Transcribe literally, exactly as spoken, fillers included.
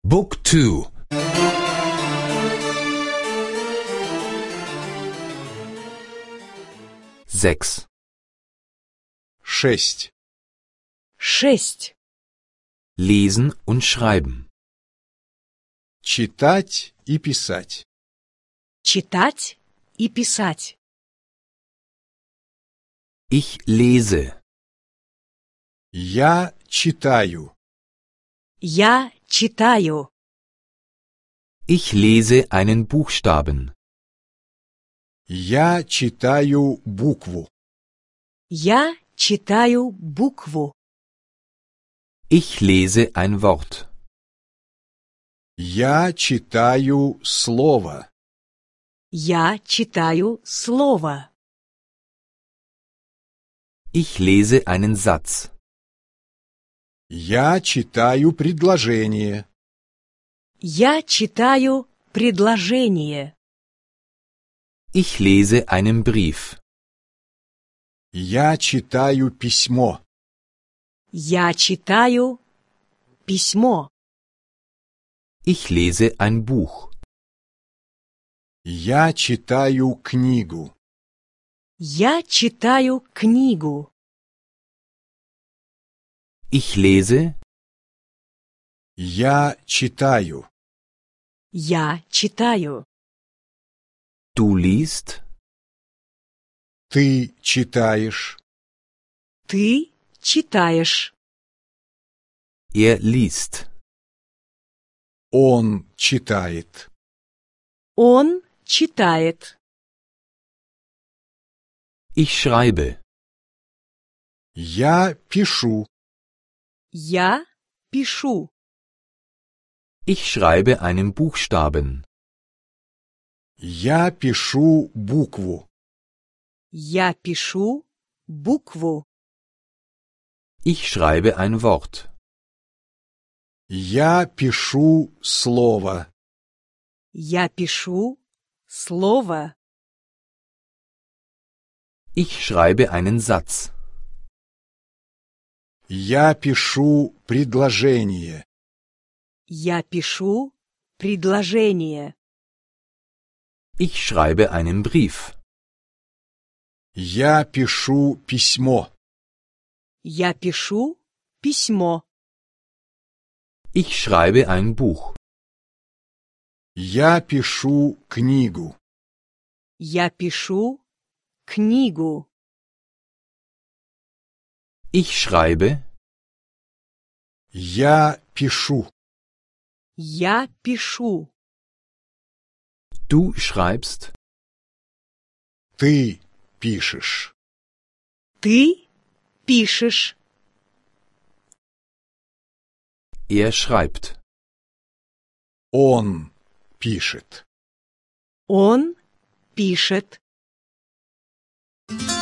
بوك تو. Sechs. Шесть. Шесть. Lesen und schreiben. Читать и писать. Читать и писать. Ich lese. Я читаю. Я читаю. Ich lese einen Buchstaben. Я читаю букву. Я читаю букву. Ich lese ein Wort. Я читаю слово. Я читаю слово. Ich lese einen Satz. Я читаю предложение. Я читаю предложение. Ich lese einen Brief. Я читаю письмо. Я читаю письмо. Ich lese ein Buch. Я читаю книгу. Я читаю книгу. Ich lese. Я читаю. Я читаю. Du liest. Ты читаешь. Ты читаешь. Er liest. Он читает. Он читает. Ich schreibe. Я пишу. Я пишу. Ich schreibe einen Buchstaben. Я пишу букву. Я пишу букву. Ich schreibe ein Wort. Я пишу слово. Я пишу слово. Ich schreibe einen Satz. Я пишу предложение. Я пишу предложение. Ich schreibe einen Brief. Я пишу письмо. Я пишу письмо. Ich schreibe ein Buch. Я пишу книгу. Я пишу книгу. Ich schreibe. Я пишу. Я пишу. Du schreibst. Ты пишешь. Ты пишешь. Er schreibt. Он пишет. Он пишет.